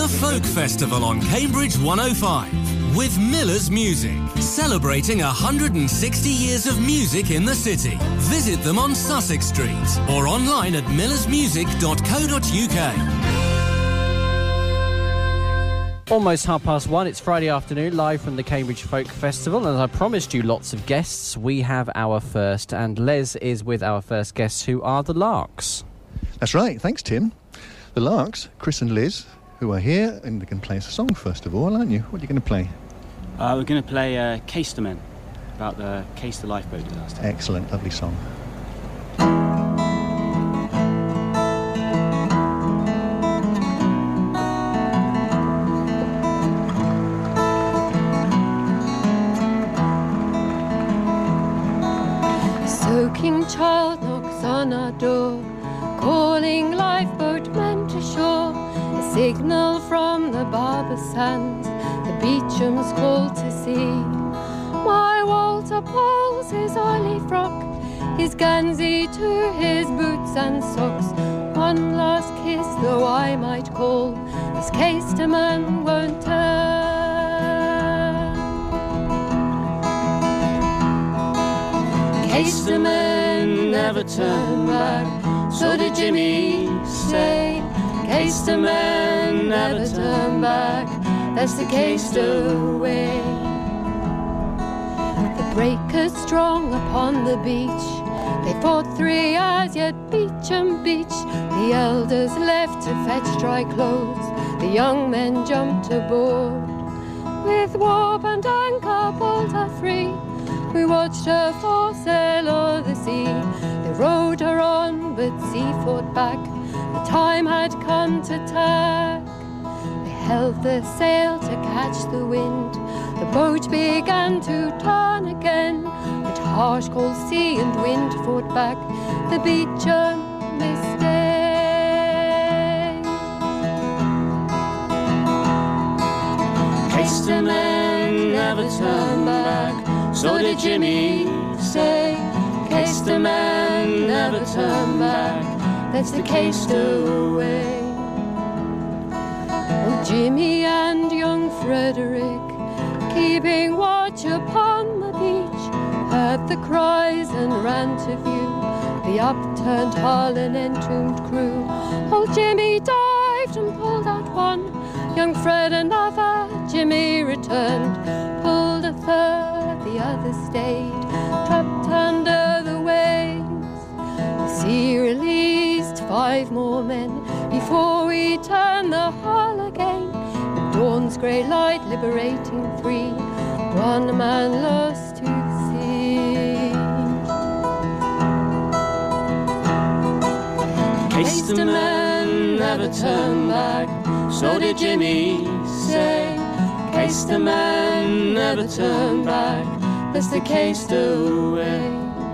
The Folk Festival on Cambridge 105 with Miller's Music, celebrating 160 years of music in the city. Visit them on Sussex Street or online at millersmusic.co.uk. Almost 1:30, it's Friday afternoon, live from the Cambridge Folk Festival, and as I promised you lots of guests, we have our first, and Les is with our first guests, who are the Larks. That's right, thanks Tim. The Larks, Chris and Liz, who are here, and they can play us a song first of all, aren't you? What are you going to play? We're going to play Caistermen, about the Caister lifeboat disaster. Excellent, lovely song. Soaking child knocks on our door, calling lifeboat men to shore. A signal from the Barber Sands, the Beecham's call to sea. My Walter pulls his oily frock, his Gansey to his boots and socks. One last kiss, though I might call, this Caisterman won't turn. Caistermen never turn back, so did Jimmy say. Caistermen never turn back, that's the Caister way. The breakers strong upon the beach, they fought 3 hours yet Beecham Beach. The elders left to fetch dry clothes, the young men jumped aboard. With warp and anchor pulled her free, we watched her foresail o'er the sea. They rowed her on, but sea fought back. The time had come to tack. They held the sail to catch the wind. The boat began to turn again, but harsh cold sea and wind fought back the Beecham mistake. Caistermen never turn back, so did Jimmy say. Caistermen never turn back, that's the Caister way. Oh, Jimmy and young Frederick, keeping watch upon the beach, heard the cries and ran to view the upturned hull and entombed crew. Old Jimmy dived and pulled out one, young Fred another, Jimmy returned, pulled a third, the other stayed, trapped under the waves. The sea released 5 more men before we turned the hull again. The dawn's grey light liberating 3, 1 man lost to sea. Caistermen never turn back, so did Jimmy say. Caistermen never turn back, that's the Caister way.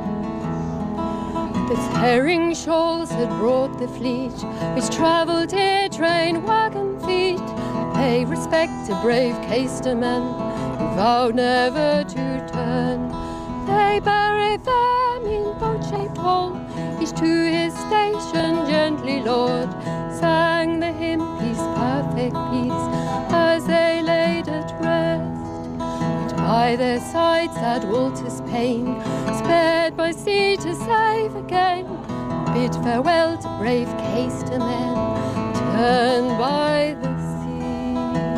The herring shoals had brought the fleet, which travelled here train, wagon, feet. Pay respect to brave Caistermen who vowed never to turn. They buried them in boat-shaped hole, each to his station gently Lord, sang the hymn, peace, perfect peace, as they laid at rest. And by their sides sat Walter's Payne, spared by sea to save again, bid farewell to brave Caistermen, turned by the sea.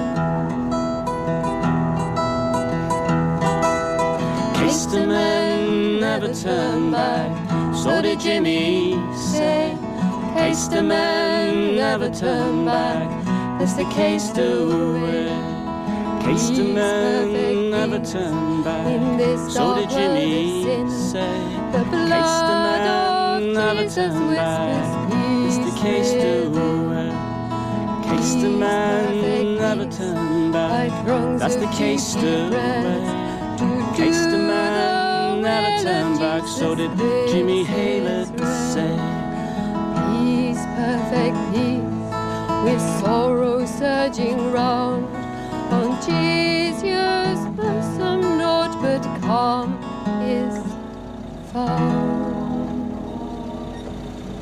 Caistermen never turn back, so did Jimmy say. Caistermen never turn back, that's the Caister way. Caistermen never turn back, so did Jimmy say. Caistermen never turn back, it's the Caister way. Caistermen never turn back, that's the Caister way. Caistermen never turn back, so did Jimmy Haylett say. Peace, perfect peace, with sorrow surging round, on Jesus' bosom naught but calm is found.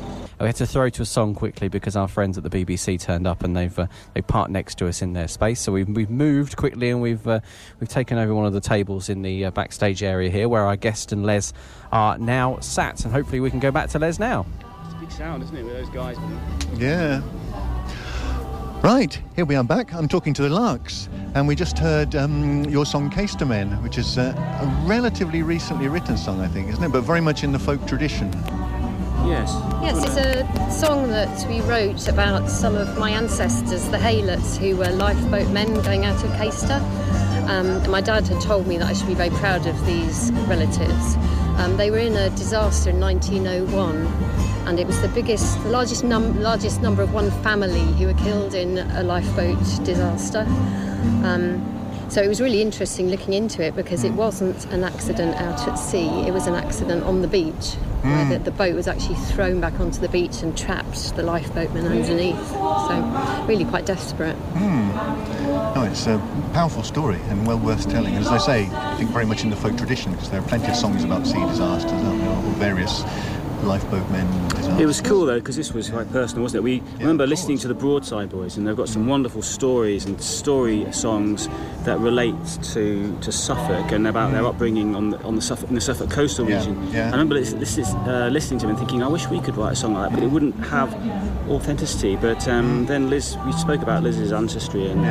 We had to throw to a song quickly because our friends at the BBC turned up and they parked next to us in their space. So we've moved quickly and we've taken over one of the tables in the backstage area here where our guest and Les are now sat, and hopefully we can go back to Les now. It's a big sound, isn't it, with those guys? Yeah. Right, here we are back. I'm talking to the Larks, and we just heard your song Caistermen, which is a relatively recently written song, I think, isn't it? But very much in the folk tradition. Yes. Yes, it's a song that we wrote about some of my ancestors, the Haylets, who were lifeboat men going out of Caister. My dad had told me that I should be very proud of these relatives. They were in a disaster in 1901, and it was the largest number of one family who were killed in a lifeboat disaster. So it was really interesting looking into it because it wasn't an accident out at sea, it was an accident on the beach, where the boat was actually thrown back onto the beach and trapped the lifeboatmen underneath. So really quite desperate. No, it's a powerful story and well worth telling. And as I say, I think very much in the folk tradition, because there are plenty of songs about sea disasters, aren't there, or various lifeboatmen disasters. It was cool though, because this was quite personal, wasn't it? We remember listening to the Broadside Boys, and they've got some wonderful stories and story songs that relate to Suffolk and about their upbringing in the Suffolk coastal region. I remember listening to them and thinking, I wish we could write a song like that, but it wouldn't have authenticity. But then we spoke about Liz's ancestry, and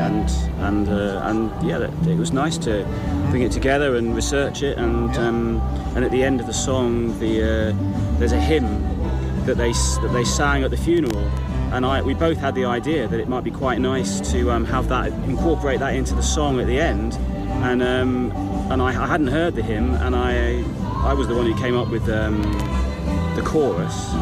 it was nice to bring it together and research it. And at the end of the song, there's a hymn that they sang at the funeral, and we both had the idea that it might be quite nice to incorporate that into the song at the end, and I hadn't heard the hymn, and I was the one who came up with the chorus.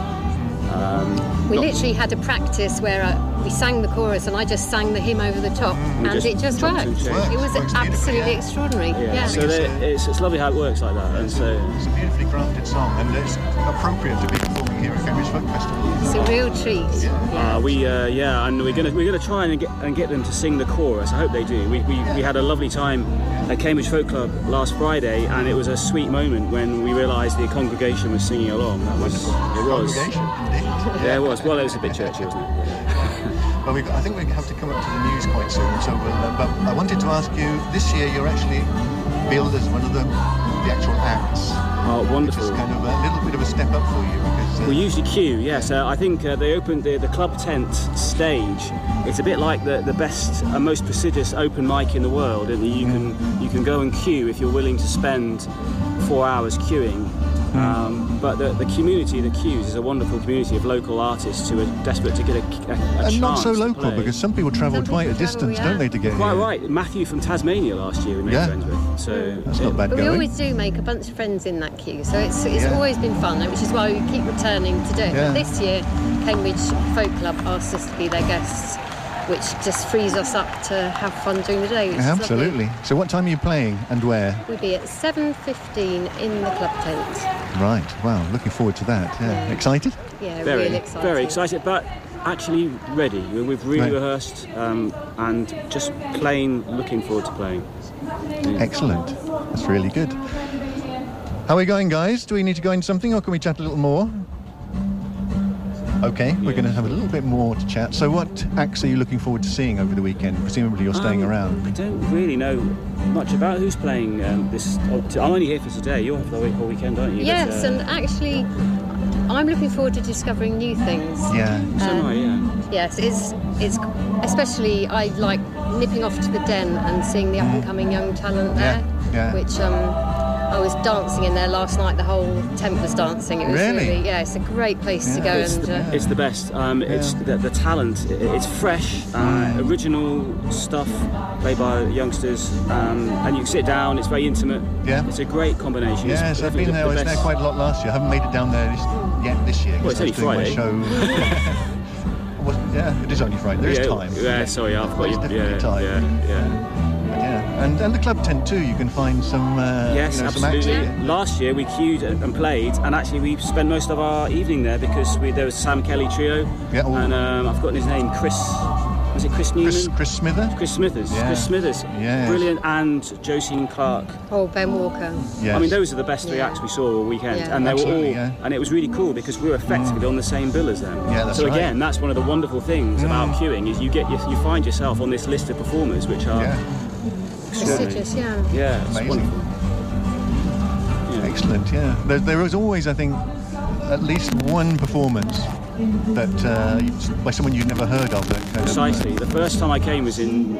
We literally had a practice where we sang the chorus and I just sang the hymn over the top, and it just worked. It was absolutely extraordinary. Yeah. So it's lovely how it works like that. And so it's a beautifully crafted song, and it's appropriate to be performing here at Cambridge Folk Festival. It's a real treat. And we're gonna try and get them to sing the chorus. I hope they do. We had a lovely time at Cambridge Folk Club last Friday, and it was a sweet moment when we realised the congregation was singing along. It was. Congregation, indeed. Yeah, it was. Well, it was a bit churchy, wasn't it? Well, I think we have to come up to the news quite soon. So, but I wanted to ask you, this year you're actually billed as one of the actual acts. Oh, wonderful! Which is kind of a little bit of a step up for you because we usually queue. Yes, I think they opened the club tent stage. It's a bit like the best and most prestigious open mic in the world, and you can go and queue if you're willing to spend 4 hours queuing. But the community that queues is a wonderful community of local artists who are desperate to get a chance. And not so local, to play. Because some people travel quite a distance, don't they, to get Quite here? right. Matthew from Tasmania last year we made friends with. So that's not bad But going. we always do make a bunch of friends in that queue, so it's always been fun, which is why we keep returning to do it. But this year, Cambridge Folk Club asked us to be their guests, which just frees us up to have fun during the day. Which Absolutely. Is lovely. So what time are you playing and where? We'll be at 7:15 in the club tent. Right. Wow. Looking forward to that. Yeah. Excited? Yeah, very really excited. Very excited, but actually ready. We've really rehearsed and just plain looking forward to playing. Yeah. Excellent. That's really good. How are we going, guys? Do we need to go into something, or can we chat a little more? Okay, we're going to have a little bit more to chat. So what acts are you looking forward to seeing over the weekend? Presumably you're staying around. I don't really know much about who's playing this. I'm only here for today. You're here for the whole weekend, aren't you? Yes, and actually I'm looking forward to discovering new things. Yeah. So am I, yeah. Yes, it's especially I like nipping off to the Den and seeing the up-and-coming young talent there, which I was dancing in there last night. The whole tent was dancing. It was really it's a great place to go. It's the best. It's the talent. It's fresh, original stuff played by youngsters, and you can sit down. It's very intimate. Yeah, it's a great combination. Yes, I've been there. I was there quite a lot last year. I haven't made it down there yet this year. Well, it's only Friday. Yeah, it is only Friday. There is time. Yeah, sorry, I've got you. Definitely time. Yeah, and the club tent too. You can find some. Yes, absolutely. Some acts. Last year we queued and played, and actually we spent most of our evening there because there was Sam Kelly Trio, and I've forgotten his name, Chris is it Chris Newman? Chris Smithers. Chris Smithers. Yeah. Chris Smithers. Yes. Brilliant. And Josine Clark. Oh, Ben Walker. Yes. I mean, those are the best three Yeah. acts we saw all weekend, Yeah. and they were all, Absolutely, yeah. and it was really cool because we were effectively on the same bill as them. Yeah, that's so right. again, that's one of the wonderful things about queuing is you find yourself on this list of performers which are Yeah. extraordinary. Prestigious, yeah. Yeah, it's Amazing. wonderful. Yeah. Excellent, yeah. There was always, I think, at least one performance that by someone you'd never heard of. That kind Precisely. The first time I came was in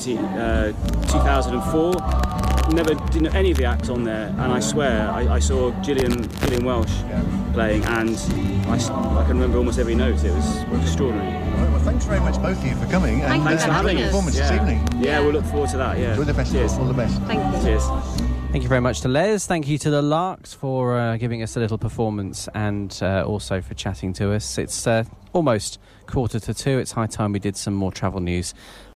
2004. Never didn't know any of the acts on there, and I swear I saw Gillian Welsh playing, and I can remember almost every note. It was extraordinary. Well, thanks very much, both of you, for coming. Thank you Thanks for having us. Performance this evening. Yeah, we'll look forward to that. Yeah. Enjoy the festival. Cheers. All the best. Thank you. Cheers. Thank you very much to Les. Thank you to the Larks for giving us a little performance and also for chatting to us. It's almost 1:45. It's high time we did some more travel news.